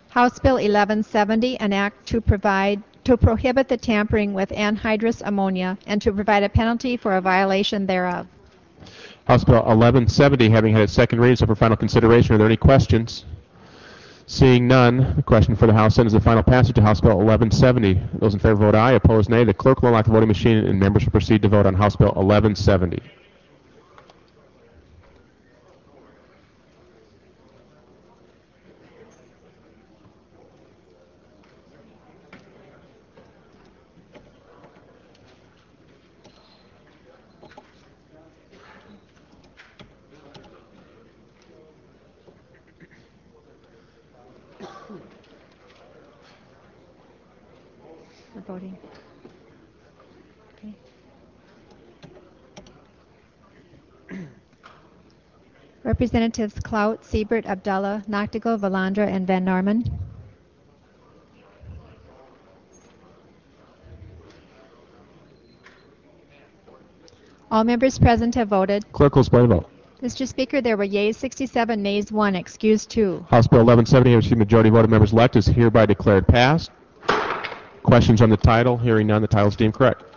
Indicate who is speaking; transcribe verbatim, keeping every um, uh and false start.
Speaker 1: House Bill eleven seventy, an act to provide to prohibit the tampering with anhydrous ammonia and to provide a penalty for a violation thereof.
Speaker 2: House Bill eleven seventy having had its second reading, so for final consideration, are there any questions? Seeing none, the question for the House Senate is the final passage to House Bill eleven seventy. Those in favor vote aye, opposed nay. The clerk will unlock the voting machine and members will proceed to vote on House Bill eleven seventy.
Speaker 1: We're voting. Okay. Representatives Clout, Siebert, Abdullah, Noctigal, Valandra, and Van Norman. All members present have voted.
Speaker 2: Clerk will display the vote.
Speaker 1: Mister Speaker, there were yeas sixty-seven, nays one, excused two.
Speaker 2: House Bill eleven seventy, having received a majority vote of members elect, is hereby declared passed. Questions on the title? Hearing none, the title is deemed correct.